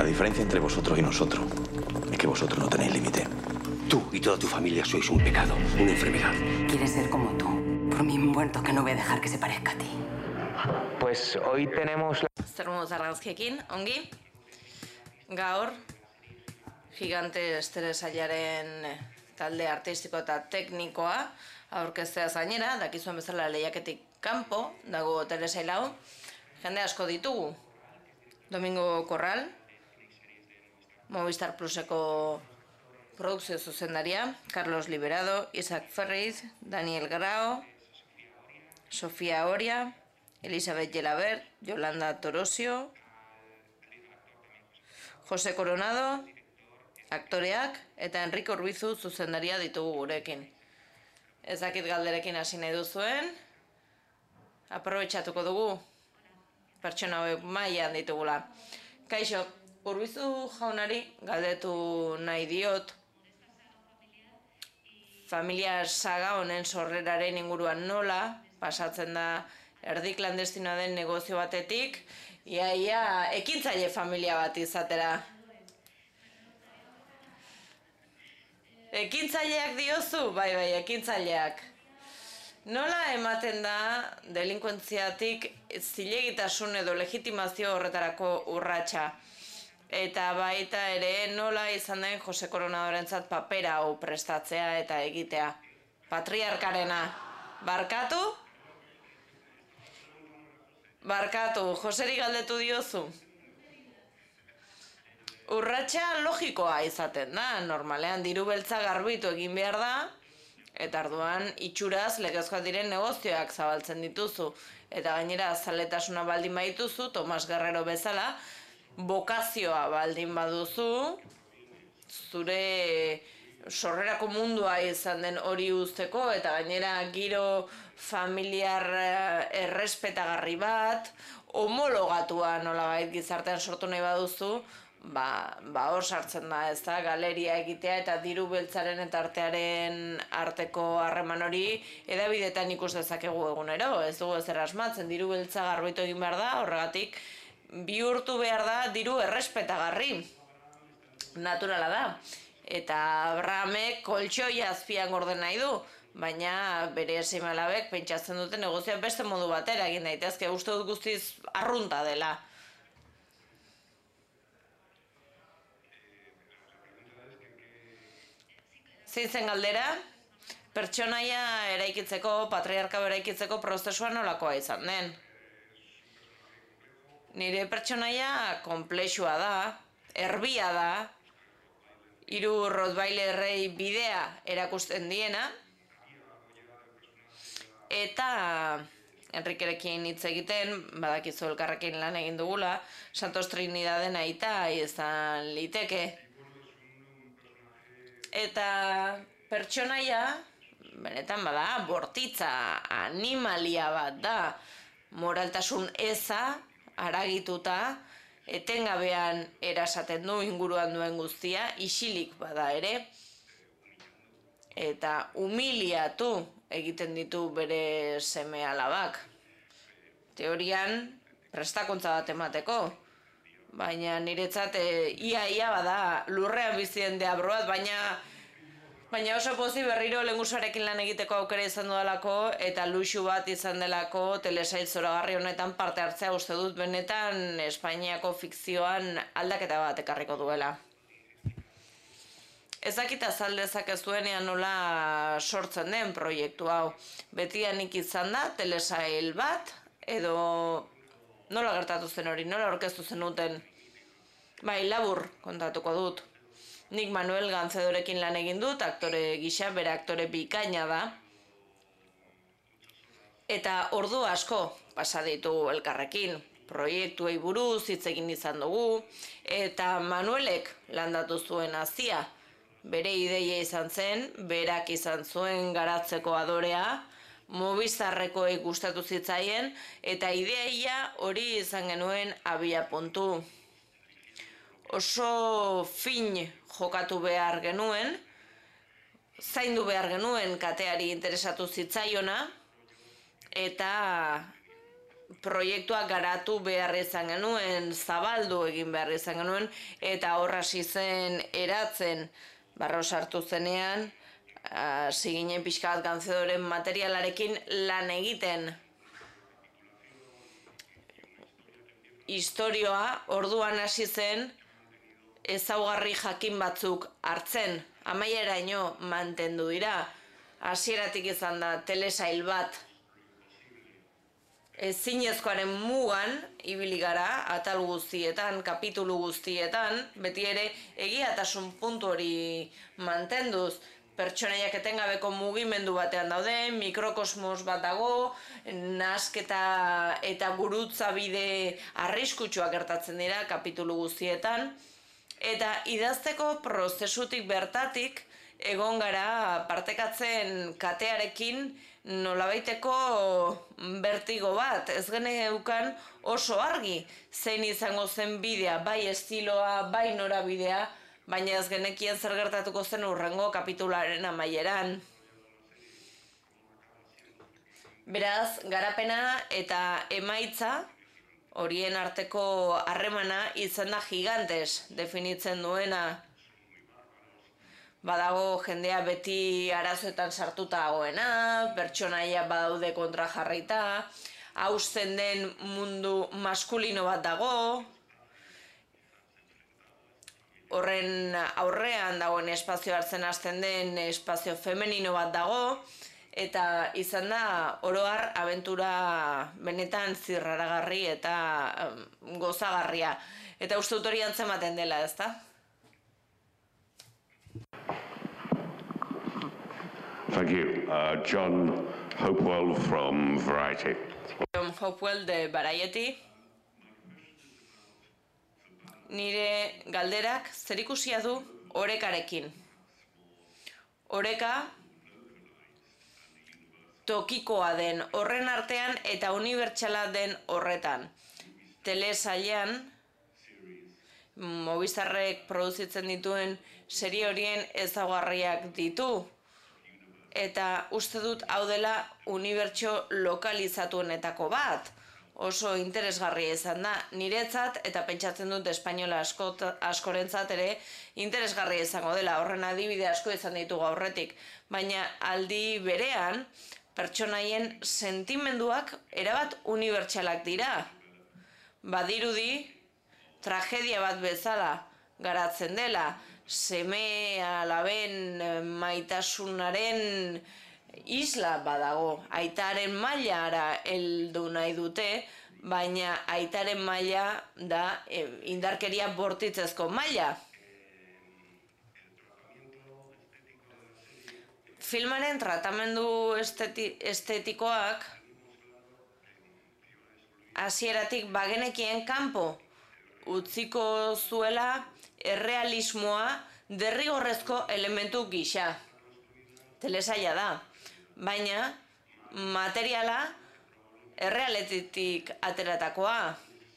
diferencia entre vosotros y nosotros es que vosotros no tenéis límite. Tú y toda tu familia sois un pecado, una enfermedad. Quieres ser como tú. Por mi muerto que no voy a dejar que se parezca a ti. Pues hoy tenemos... Zer moduz argazkiekin, ongi? Gaur, Gigante Esteresailaren talde artistiko eta teknikoa aurkeztea zainera, dakizuen bezala lehiaketik kanpo, dago telesail hau. Jende asko ditugu. Domingo Corral, Movistar Pluseko produkzio zuzendaria, Carlos Liberado, Isaac Ferriz, Daniel Grao, Sofía Oria, Elizabeth Gelabert, Yolanda Torosio, Jose Coronado, aktoreak, eta Enrique Urbizu zuzendaria ditugu gurekin. Ez dakit galderekin hasi nahi duzuen, aprobetxatuko dugu, pertsona hauek mailan ditugula. Kaixo, Urbizu jaunari galdetu nahi diot, familia saga honen sorreraren inguruan nola, pasatzen da erdi klandestinoa den negozio batetik, ia ekintzaile familia bat izatera. Ekintzaileak diozu? Bai, ekintzaileak. Nola ematen da delinkuentziatik zilegitasun edo legitimazio horretarako urratsa? Eta baita ere nola izan den Jose Coronadorentzat papera hau prestatzea eta egitea? Patriarkarena. Barkatu? Barkatu, Joseri galdetu diozu. Urratsa logikoa izaten da, normalean diru beltza garbitu egin behar da, eta arduan itxuraz legezkoak diren negozioak zabaltzen dituzu. Eta gainera zaletasuna baldin badituzu, Tomas Guerrero bezala, bokazioa baldin baduzu, zure sorrerako mundua izan den hori uzteko, eta gainera giro familiar errespetagarri bat, homologatua nolabait gizartean sortu nahi baduzu, hor sartzen da, ez da, galeria egitea eta diru beltzaren eta artearen arteko harreman hori edabidetan ikus dezakegu egunero, ez dugu ezer asmatzen, diru beltza garbitu egin behar da, horregatik bihurtu behar da diru errespetagarri, naturala da. Eta Abrahamek koltxoi azpian gorden nahi du, baina bere seme-alabek pentsatzen dute negozioa beste modu batera egin daitezke, uste dut guztiz arrunta dela. Zein zen galdera? Pertsonaia eraikitzeko, patriarka eraikitzeko prozesua nolakoa izan den. Nire pertsonaia konplexua da, erbia da, 3 Rottweilerrei bidea erakusten diena, eta Enrikerekin hitz egiten, badakizu elkarrekin lan egin dugula, Santos Trinidaden aita izan liteke. Eta pertsonaia, benetan bada, bortitza, animalia bat da, moraltasun eza, haragituta, etengabean erasaten du inguruan duen guztia, isilik bada ere, eta humiliatu egiten ditu bere seme-alabak. Teorian, prestakuntza bat emateko, baina niretzat ia bada lurrean bizien deabro bat, baina oso pozik berriro lengusarekin lan egiteko aukera izan dudalako eta luxu bat izan delako telesail zoragarri honetan parte hartzea uste dut benetan Espainiako fikzioan aldaketa bat ekarriko duela. Ezakit azal dezakezuenean nola sortzen den proiektu hau. Betianik izan da telesail bat edo nola gertatu zen hori, nola aurkeztu zenuten? Bai, labur kontatuko dut. Nik Manuel Gancedorekin lan egin dut, aktore gisa, bere aktore bikaina da. Eta ordu asko pasa ditu elkarrekin. Proiektuei buruz hitz egin izan dugu, eta Manuelek landatu zuen hazia. Bere ideia izan zen, berak izan zuen garatzeko adorea, Movistarrekoei gustatu zitzaien, eta ideia hori izan genuen abia puntu. Oso fin jokatu behar genuen, zaindu behar genuen kateari interesatu zitzaiona, eta proiektua garatu behar izan genuen, zabaldu egin behar izan genuen, eta horra hasi zen eratzen, barro sartu zenean, hasi ginen pixka bat Gancedoren materialarekin lan egiten. Historioa orduan hasi zen ezaugarri jakin batzuk hartzen, amaieraino mantendu dira. Hasieratik izan da telesail bat ezinezkoaren mugan ibili gara, atal guztietan, kapitulu guztietan, beti ere egiatasun puntu hori mantenduz. Pertsonaiak etengabeko mugimendu batean daude, mikrokosmos bat dago, nahasketa eta gurutza bide arriskutsuak gertatzen dira kapitulu guztietan, eta idazteko prozesutik bertatik egon gara partekatzen katearekin nolabaiteko bertigo bat, ez geneukan oso argi zein izango zen bidea, bai estiloa, bai norabidea, baina ez genekien zer gertatuko zen hurrengo kapitularen amaieran. Beraz, garapena eta emaitza, horien arteko harremana izan da gigantes definitzen duena. Badago jendea beti arazoetan sartuta dagoena, pertsonaia badaude kontra jarrita, hausten den mundu maskulino bat dago, horren aurrean dagoen espazio hartzen hasten den espazio femenino bat dago, eta izan da oro har abentura benetan zirraragarri eta gozagarria. Eta uste dut hori antzematen dela, ezta? Thank you. John Hopewell from Variety. John Hopewell de Variety. Nire galderak zerikusia du orekarekin. Oreka tokikoa den horren artean eta unibertsala den horretan. Telesailean, Movistarrek produzitzen dituen serie horien ezaugarriak ditu. Eta uste dut hau dela unibertso lokalizatuenetako bat. Oso interesgarria izan da niretzat eta pentsatzen dut espainola askorentzat ere interesgarria izango dela. Horren adibide asko izan ditugu aurretik. Baina aldi berean pertsonaien sentimenduak erabat unibertsalak dira. Badirudi tragedia bat bezala garatzen dela. Seme alaben maitasunaren isla badago. Aitaren mailara heldu nahi dute, baina aitaren maila da indarkeria bortitzezko maila. Filmaren tratamendu estetikoak hasieratik bagenekien kanpo utziko zuela errealismoa derrigorrezko elementu gisa. Telesaila da, baina materiala errealetik ateratakoa.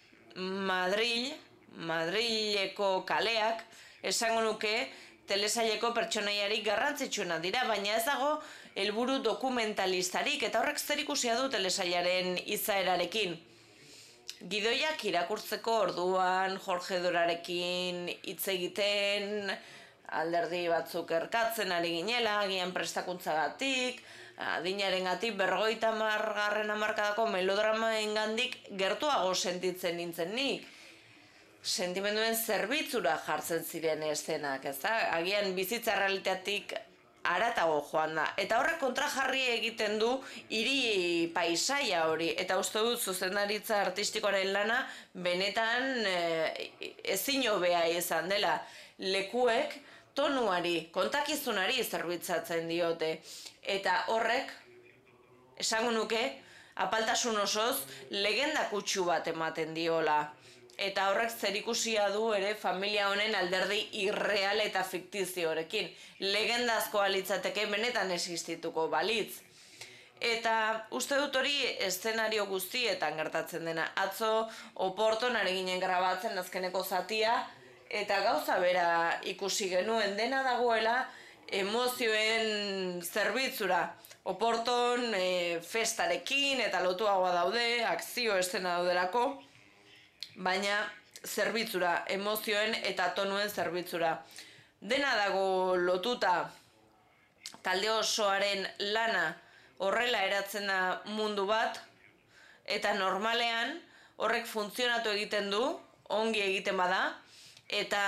Madrileko kaleak esango nuke telesaileko pertsonaiarik garrantzitsuena dira, baina ez dago helburu dokumentalistarik eta horrek zerikusia du telesailaren izaerarekin. Gidoiak irakurtzeko orduan Jorge Dorarekin hitz egiten, alderdi batzuk erkatzen ari ginela, agian prestakuntzagatik, adinarengatik 50. hamarkadako melodramaengandik gertuago sentitzen nintzen nik. Sentimenduen zerbitzura jartzen ziren eszenak, ezta? Agian bizitza realitatetik haratago joan da. Eta horrek kontrajarri egiten du hiri paisaia hori. Eta uste dut zuzendaritza artistikoaren lana benetan ezin hobea izan dela. Lekuek tonuari, kontakizunari zerbitzatzen diote. Eta horrek, esango nuke, apaltasun osoz, legenda kutsu bat ematen diola. Eta horrek zerikusia du ere familia honen alderdi irreal eta fiktizioarekin. Legendazkoa litzateke benetan existituko balitz. Eta uste dut hori eszenario guztietan gertatzen dena. Atzo Oporton ari ginen grabatzen azkeneko zatia, eta gauza bera ikusi genuen dena dagoela emozioen zerbitzura. Oporton festarekin eta lotuagoa daude, akzio eszena daudelako, baina zerbitzura, emozioen eta tonuen zerbitzura. Dena dago lotuta, talde osoaren lana horrela eratzen da mundu bat, eta normalean horrek funtzionatu egiten du, ongi egiten bada, eta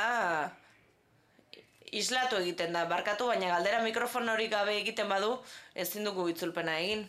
islatu egiten da, barkatu, baina galdera mikrofon hori gabe egiten badu, ezin dugu itzulpena egin.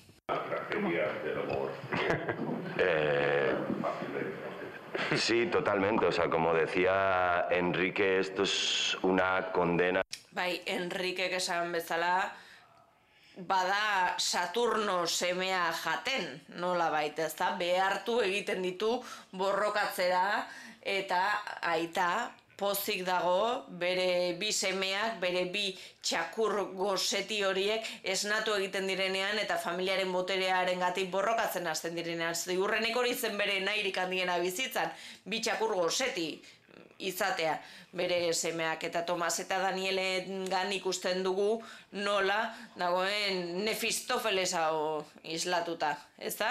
Sí, totalmente. O sea, como decía Enrique, esto es una condena. Bai, Enrique esan bezala, bada Saturno semea jaten, nola baita, ezta? Behartu egiten ditu borrokatzera eta aita pozik dago bere bi semeak, bere bi txakur goseti horiek esnatu egiten direnean eta familiaren boterearengatik borrokatzen hasten direnean. Ziurrenik hori zen bere nahirik handiena bizitzan, bi txakur goseti izatea bere semeak, eta Tomas eta Danielengan ikusten dugu nola dagoen Nefistofelesa islatuta, ezta?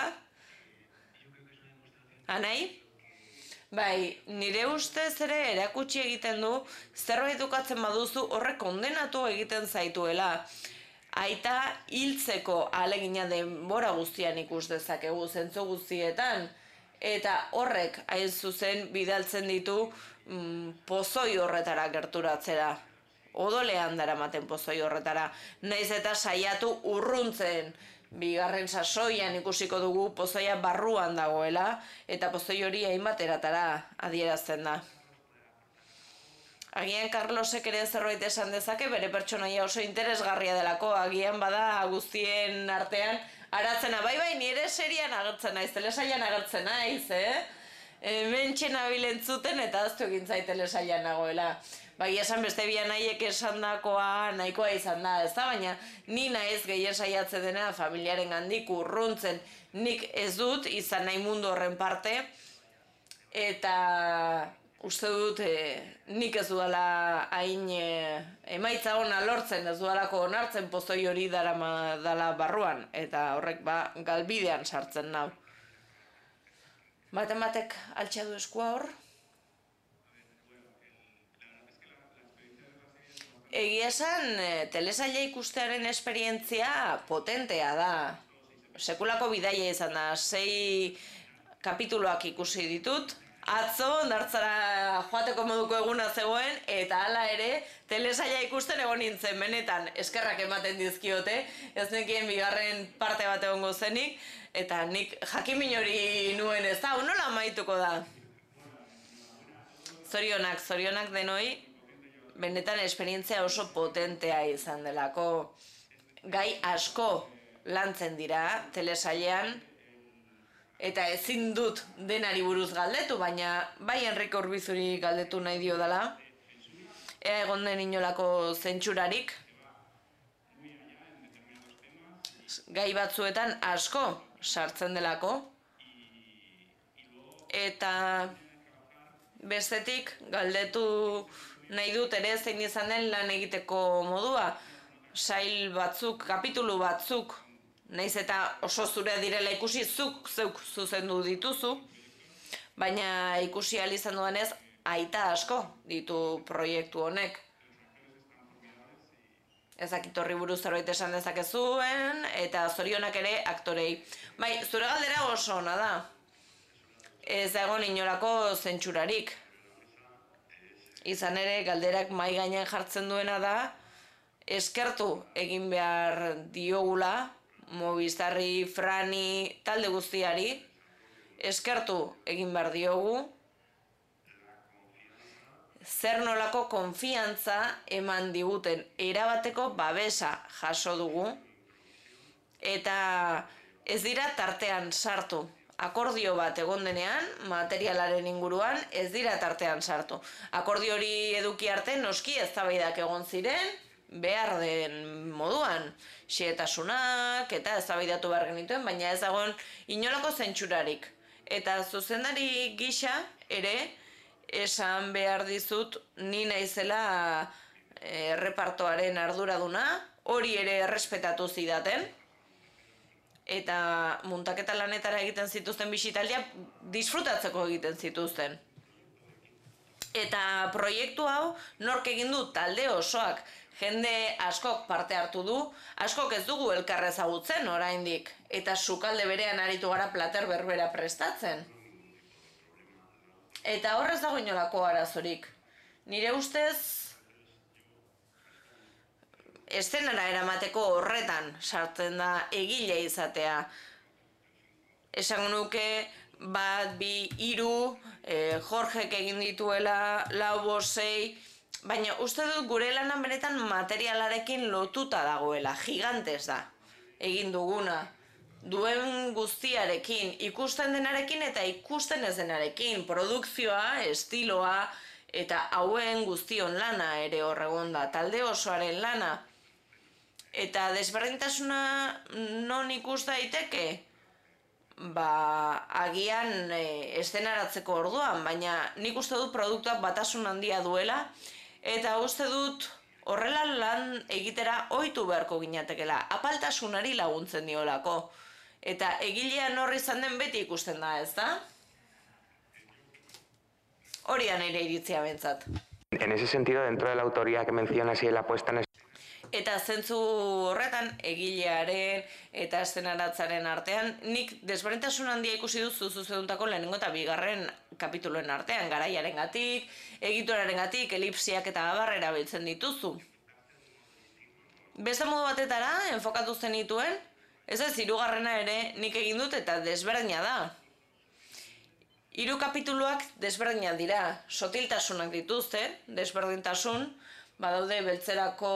Anai? Bai, nire ustez ere erakutsi egiten du, zerbait dukatzen baduzu horrek kondenatu egiten zaituela. Aita hiltzeko ahalegina denbora guztian ikus dezakegu zentzu guztietan, eta horrek hain zuzen bidaltzen ditu pozoi horretara gerturatzera. Odolean daramaten pozoi horretara, naiz eta saiatu urruntzen. Bigarren sasoian ikusiko dugu pozoia barruan dagoela, eta pozoi hori hainbat eratara adierazten da. Agian Carlosek ere zerbait esan dezake, bere pertsonaia oso interesgarria delako, agian bada guztien artean aratzena, bai, nire serian agertzen naiz, telesailan agertzen naiz, Mentxe nabil entzuten eta aztu egin zait telesailan nagoela. Bai, esan beste bi anaiek esandakoa nahikoa izan da, ezta? Baina ni naiz gehien saiatzen dena familiaren gandik urruntzen. Nik ez dut izan nahi mundu horren parte, eta uste dut nik ez dudala hain emaitza ona lortzen, ez dudalako onartzen pozoi hori dala barruan, eta horrek galbidean sartzen nau. Batek altxa du eskua hor? Egia esan, telesaila ikustearen esperientzia potentea da. Sekulako bidaia izan da, 6 kapituluak ikusi ditut. Atzo, hondartzara joateko moduko eguna zegoen, eta hala ere, telesaila ikusten egon nintzen, benetan, eskerrak ematen dizkiote, ez nekien bigarren parte bat egongo zenik, eta nik jakimin hori nuen ez da, nola amaituko da. Zorionak denoi, benetan esperientzia oso potentea izan delako. Gai asko lantzen dira telesailean, eta ezin dut denari buruz galdetu, baina bai Enrique Urbizuri galdetu nahi dio dela. Ea egon den inolako zentsurarik. Gai batzuetan asko sartzen delako. Eta bestetik galdetu nahi dut ere zein izan den lan egiteko modua. Sail batzuk, kapitulu batzuk, nahiz eta oso zure direla ikusi, zeuk zuzendu dituzu, baina ikusi ahal izan duenez, aita asko ditu proiektu honek. Ezakit horri buruz zerbait esan dezakezuen, eta zorionak ere aktorei. Bai, zure galdera oso ona da. Ez dagoen inolako zentsurarik. Izan ere, galderak mahai gainean jartzen duena da, eskertu egin behar diogula, Movistarri, Frani, talde guztiari, eskertu egin behar diogu, zer nolako konfiantza eman diguten, erabateko babesa jaso dugu, eta ez dira tartean sartu. Akordio bat egon denean, materialaren inguruan, ez dira tartean sartu. Akordio hori eduki arte, noski eztabaidak egon ziren, behar den moduan, xehetasunak eta eztabaidatu behar genituen, baina ez dagoen inolako zentsurarik. Eta zuzendari gisa ere esan behar dizut ni naizela errepartoaren arduraduna, hori ere errespetatu zidaten, eta muntaketa lanetara egiten zituzten bisitaldiak disfrutatzeko egiten zituzten. Eta proiektu hau nork egin du? Talde osoak, jende askok parte hartu du, askok ez dugu elkar ezagutzen oraindik, eta sukalde berean aritu gara plater berbera prestatzen. Eta horrez dago inolako arazorik. Nire ustez, eszenara eramateko horretan sartzen da egile izatea. Esango nuke, bat, bi, hiru, Jorgek egin dituela, lau, bost, sei, baina uste dut gure lanan benetan materialarekin lotuta dagoela, gigantes da, egin duguna. Duen guztiarekin, ikusten denarekin eta ikusten ez denarekin, produkzioa, estiloa, eta hauen guztion lana ere horregon da, talde osoaren lana. Eta desberdintasuna non ikus daiteke? Agian eszenaratzeko orduan, baina nik uste dut produktuak batasun handia duela, eta uste dut horrela lan egitera ohitu beharko ginatekela, apaltasunari laguntzen diolako. Eta egilean horri izan den beti ikusten da, ez da? Hori da nire iritzia bentsat. En ese sentido, dentro de la autoría que mencionas y la puesta en Eta zentzu horretan, egilearen eta eszenaratzaren artean, nik desberdintasun handia ikusi duzu zuzeduntako lehenengo eta bigarren kapituluen artean, garaiarengatik, egiturarengatik, elipsiak eta abar erabiltzen dituzu. Beste modu batetara, enfokatu zenituen, ez ez, hirugarrena ere nik egin dut eta desberdina da. 3 kapituluak desberdinak dira, sotiltasunak dituzte, desberdintasun, badaude beltzerako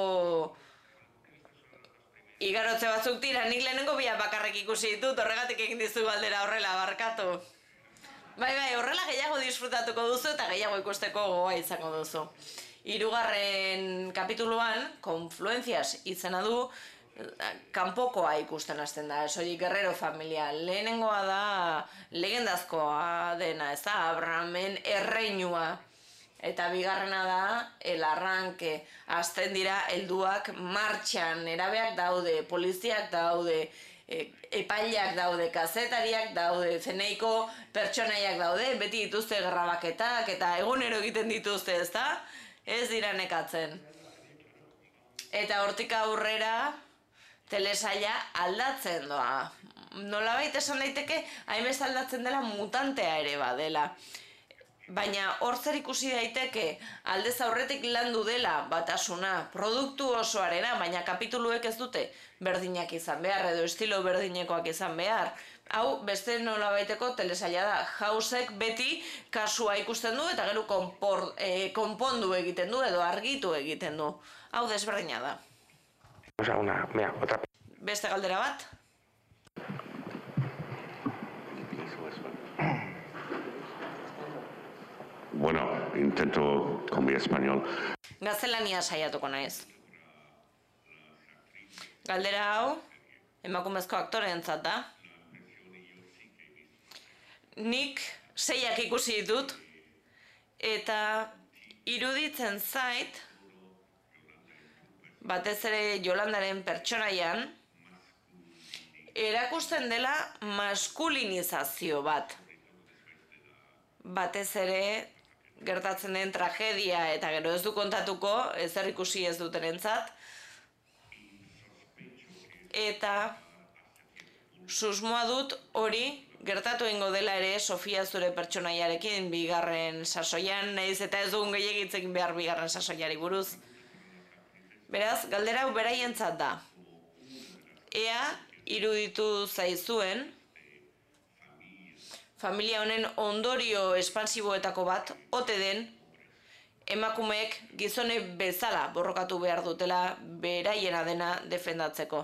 igarotze batzuk dira, nik lehenengo biak bakarrik ikusi ditut, horregatik egin dizu galdera horrela, barkatu. Bai, horrela gehiago disfrutatuko duzu eta gehiago ikusteko gogoa izango duzu. 3. kapituluan, Confluencias izena du, kanpokoa ikusten hasten da, soilik Guerrero familia. Lehenengoa da legendazkoa dena, ez da, Abrahamen erreinua. Eta bigarrena da, el arranque, hasten dira helduak martxan, erabeak daude, poliziak daude, epaileak daude, kazetariak daude, zeneiko pertsonaiak daude, beti dituzte gerrabaketak eta egunero egiten dituzte, ez da? Ez dira nekatzen. Eta hortik aurrera, telesaila aldatzen doa. Nolabait esan daiteke, hainbeste aldatzen dela mutantea ere badela. Baina hor zer ikusi daiteke, aldez aurretik landu dela batasuna, produktu osoarena, baina kapituluek ez dute berdinak izan behar, edo estilo berdinekoak izan behar. Hau, beste nolabaiteko telesaila da. Hausek beti kasua ikusten du eta gero konpondu egiten du edo argitu egiten du. Hau desberdina da. Beste galdera bat? Bueno, intento con mi español. Gaztelania saiatuko naiz. Galdera hau, emakumezko aktoreentzat da. Nik 6 ikusi ditut, eta iruditzen zait, batez ere Yolandaren pertsonaian, erakusten dela maskulinizazio bat. Batez ere, gertatzen den tragedia eta gero ez du kontatuko, ezer ikusi ez dutenentzat. Eta susmoa dut hori gertatu egingo dela ere Sofia zure pertsonaiarekin bigarren sasoian, nahiz eta ez dugun gehiagitzek behar bigarren sasoiari buruz. Beraz, galdera hau beraientzat da. Ea iruditu zaizuen familia honen ondorio espansiboetako bat, ote den, emakumeek gizone bezala borrokatu behar dutela beraiena dena defendatzeko.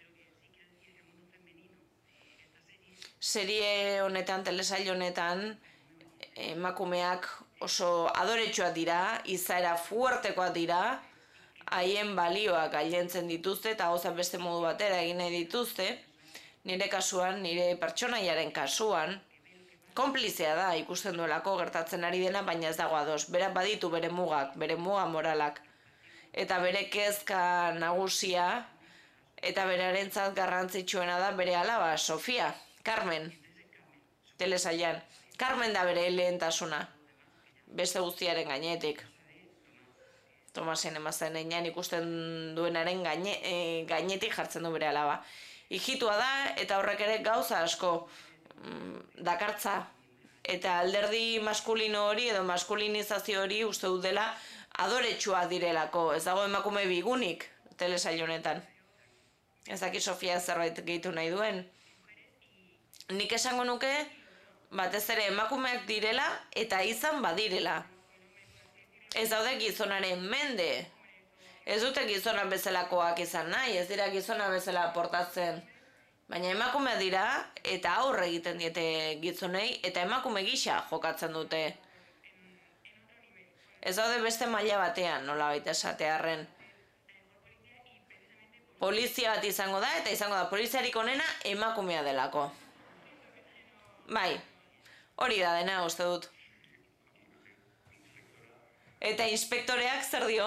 Serie honetan, telesail honetan, emakumeak oso adoretsuak dira, izaera fuertekoak dira, haien balioak gailentzen dituzte eta gauzak beste modu batera egin nahi dituzte. Nire kasuan, nire pertsonaiaren kasuan, konplizea da ikusten duelako gertatzen ari dena, baina ez dago ados. Berak baditu bere mugak, bere muga moralak. eta bere kezka nagusia, eta berarentzat garrantzitsuena da bere alaba, Sofia, Carmen, telesailan. Carmen da bere lehentasuna, beste guztiaren gainetik. Tomasen emazten einan ikusten duenaren gainetik jartzen du bere alaba. Hijitua da eta horrek ere gauza asko dakartza. Eta alderdi maskulino hori edo maskulinizazio hori uste dut dela adoretsua direlako. Ez dago emakume bigunik telesail honetan. Ez daki Sofia zerbait gehitu nahi duen. Nik esango nuke batez ere emakumeak direla eta izan badirela. Ez daude gizonaren mende. Ez dute gizonan bezalakoak izan nahi, ez dira gizona bezala portatzen. Baina emakumea dira eta aurre egiten diete gizonei eta emakume gisa jokatzen dute. Ez daude beste maila batean, nolabait esatearren. Polizia bat izango da eta izango da poliziarik onena emakumea delako. Bai, hori da dena uste dut. Eta inspektoreak zer dio?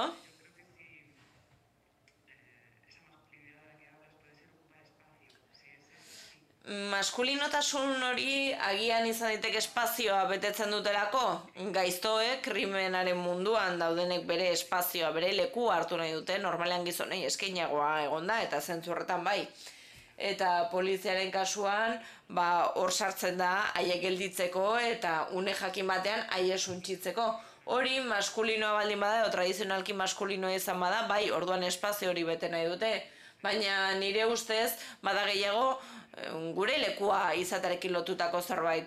Maskulinotasun hori agian izan daiteke espazioa betetzen dutelako, gaiztoek krimenaren munduan daudenek bere espazioa, bere lekua hartu nahi dute, normalean gizonei eskainagoa egonda eta zentzu horretan bai. Eta poliziaren kasuan, hor sartzen da haiek gelditzeko eta une jakin batean haiek suntsitzeko. Hori maskulinoa baldin bada edo tradizionalki maskulinoa izan bada, bai, orduan espazio hori bete nahi dute. Baina nire ustez, bada gehiago, gure lekua izaterekin lotutako zerbait.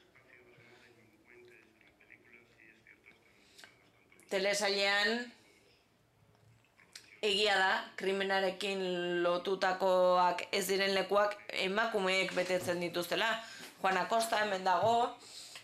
Telesailean egia da, krimenarekin lotutakoak ez diren lekuak emakumeek betetzen dituztela. Juana Costa hemen dago,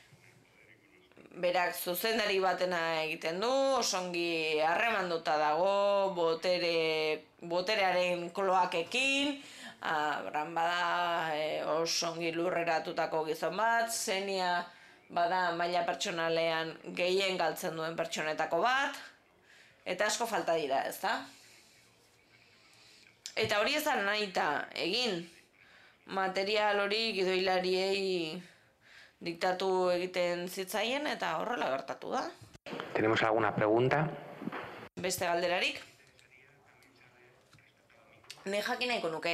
berak zuzendari batena egiten du, osongi harremanduta dago, boterearen koloakekin, bada osongi lurreratutako gizon bat, Zenia bada maila pertsonalean gehien galtzen duen pertsonetako bat, eta asko falta dira, ezta? Eta hori ezan nahita egin, material hori gidoilariei diktatu egiten zitzaien eta horrela gertatu da. ¿Tenemos alguna pregunta? Beste galderarik? Ne jakin nahiko nuke.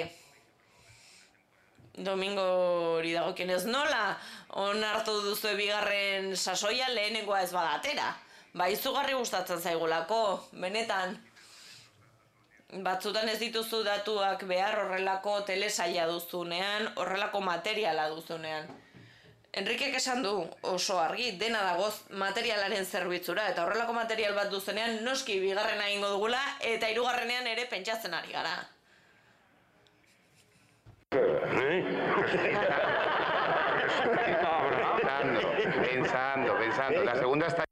Domingo hori dagokionez nola onartu duzu bigarren sasoia lehenengoa ez badatera. Izugarri gustatzen zaigulako, benetan. Batzutan ez dituzu datuak behar horrelako telesaila duzunean, horrelako materiala duzunean. Enrikek esan du oso argi, dena dagoz materialaren zerbitzura, eta horrelako material bat duzenean noski bigarrena egingo dugula, eta hirugarrenean ere pentsatzen ari gara. Pensando. La segunda está...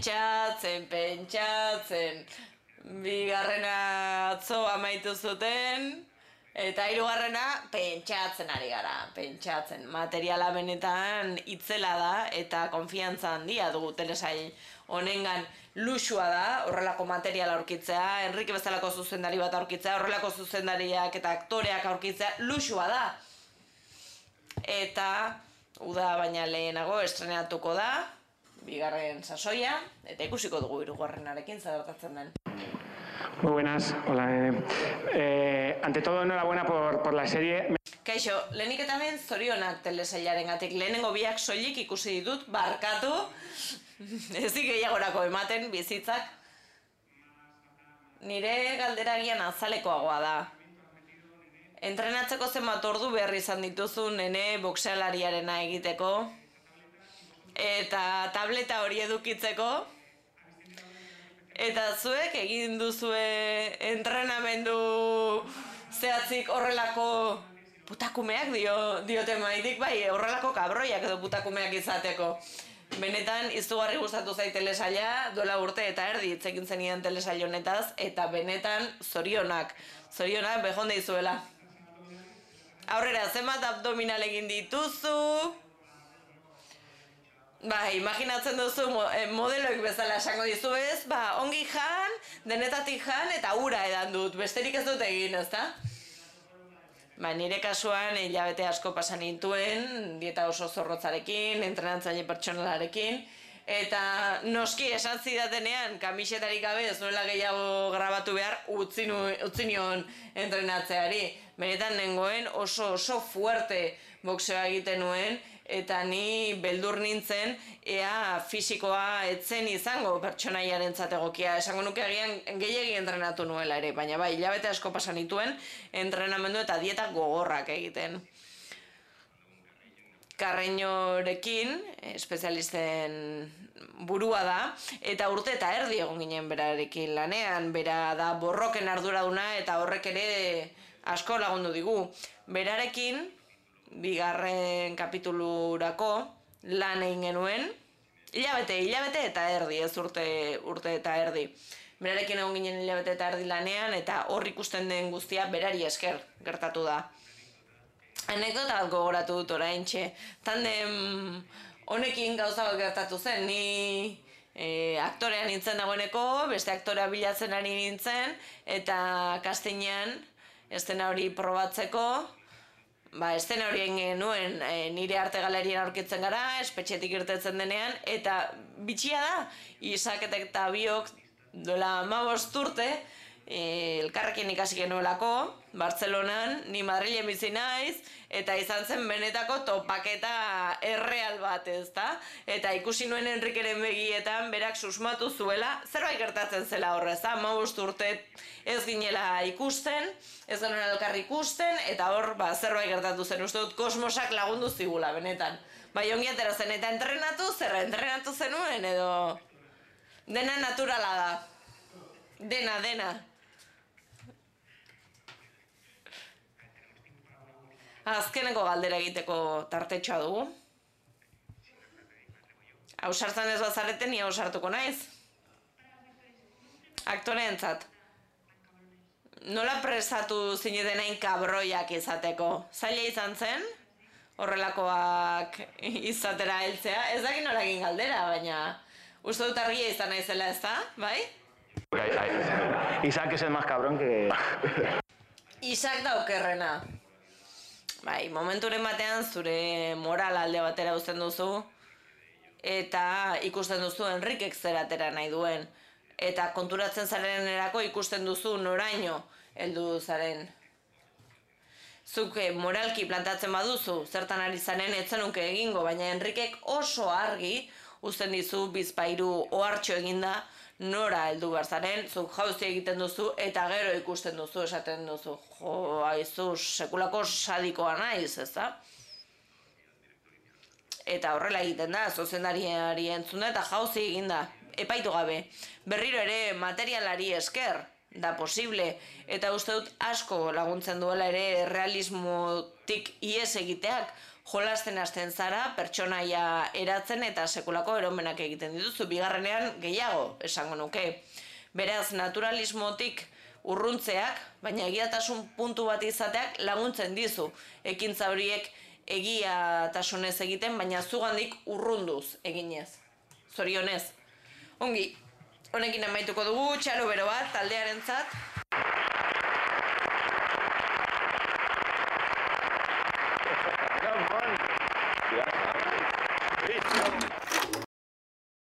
Pentsatzen. Bigarrena atzo amaitu zuten, eta hirugarrena pentsatzen ari gara, pentsatzen. Materiala benetan itzela da eta konfiantza handia dugu telesail honengan. Luxua da horrelako materiala aurkitzea, Enrike bezalako zuzendari bat aurkitzea, horrelako zuzendariak eta aktoreak aurkitzea, luxua da. Eta uda baina lehenago estrenatuko da, bigarren sasoia, eta ikusiko dugu hirugarrenarekin zer gertatzen den. Muy buenas, hola. Ante todo, enhorabuena por la serie. Kaixo, lehenik eta ben zorionak telesailarengatik. Lehenengo biak soilik ikusi ditut, barkatu. Ezik gehiagorako ematen bizitzak. Nire galderagian azalekoagoa da. Entrenatzeko zenbat ordu behar izan dituzu nene boxealariarena egiteko. Eta tableta hori edukitzeko. Eta zuek egin duzue entrenamendu zehatzik horrelako putakumeak diote maitik, bai, horrelako kabroiak edo putakumeak izateko. Benetan, izugarri gustatu zait telesaila, duela urte eta erdi hitz egin zenidan telesail honetaz, eta benetan zorionak behonde izuela. Aurrera, zenbat abdominal egin dituzu, Imaginatzen duzu modeloek bezala esango dizu ez, ongi jan, denetatik jan eta ura edan dut, besterik ez dut egin, ezta? Nire kasuan hilabete asko pasan nintuen, dieta oso zorrotzarekin, entrenatzaile pertsonalarekin, eta noski esan zidatenean, kamisetarik gabe ez nuela gehiago grabatu behar, utzi nion entrenatzeari. Benetan nengoen oso fuerte boxeoa egiten nuen, eta ni beldur nintzen ea fisikoa etzen izango pertsonaiaren egokia. Esango nuke agian gehiegi entrenatu nuela ere, baina hilabete asko pasan nituen entrenamendu eta dieta gogorrak egiten. Carreñorekin, espezialisten burua da, eta urte eta erdi egon ginen berarekin lanean, bera da borroken arduraduna eta horrek ere asko lagundu digu. Berarekin, bigarren kapitulurako lan egin genuen, hilabete eta erdi, ez urte eta erdi. Berarekin egon ginen hilabete eta erdi lanean, eta hor ikusten den guztia berari esker gertatu da. Anekdota bat gogoratu dut oraintxe. Tandem honekin gauza bat gertatu zen, ni aktorea nintzen dagoeneko, beste aktorea bilatzen ari nintzen, eta kastinean, estena hori probatzeko, estena hori egin genuen nire arte galerien aurkitzen gara, espetxetik irtetzen denean, eta bitxia da, Isaketek eta biok duela 15 urte, elkarrekin ikasi genuelako, Bartzelonan, ni Madrilen bizi naiz, eta izan zen benetako topaketa erreal bat, ezta? Eta ikusi nuen Enrikeren begietan, berak susmatu zuela, zerbait gertatzen zela horrez, 15 urte ez ginela ikusten, ez genuen elkarri ikusten, eta hor zerbait gertatu zen, uste dut kosmosak lagundu zigula, benetan. Ongi atera zen, eta entrenatu zenuen, edo dena naturala da. Dena. Azkeneko galdera egiteko tartetxoa dugu. Ausartzen ez bazareten, ni ausartuko naiz. Aktoreentzat. Nola prestatu zineten hain kabroiak izateko? Zaila izan zen? Horrelakoak izatera heltzea? Ez dakit nola egin galdera, baina uste dut argia izan naizela, ez da? Bai? Isaac es el más cabrón que... Isaac da okerrena. Momenturen batean zure moral alde batera uzten duzu, eta ikusten duzu Enrikek zer atera nahi duen. Eta konturatzen zarenerako ikusten duzu noraino heldu zaren. Zuk moralki plantatzen baduzu, zertan ari zaren ez zenuke egingo, baina Enrikek oso argi uzten dizu bizpahiru ohartxo eginda, nora heldu behar zaren, zuk jauzi egiten duzu eta gero ikusten duzu, esaten duzu, aizu, sekulako sadikoa naiz, ezta? Eta horrela egiten da, zuzendariari entzuna eta jauzi eginda, epaitu gabe. Berriro ere materialari esker, da posible, eta uste dut asko laguntzen duela ere realismotik ihes egiteak, jolasten hasten zara, pertsonaia eratzen eta sekulako eromenak egiten dituzu, bigarrenean gehiago esango nuke. Beraz, naturalismotik urruntzeak, baina egiatasun puntu bat izateak laguntzen dizu. Ekintza horiek egiatasunez egiten, baina zugandik urrunduz eginez. Zorionez. Ongi, honekin amaituko dugu, txalo bero bat, taldearentzat.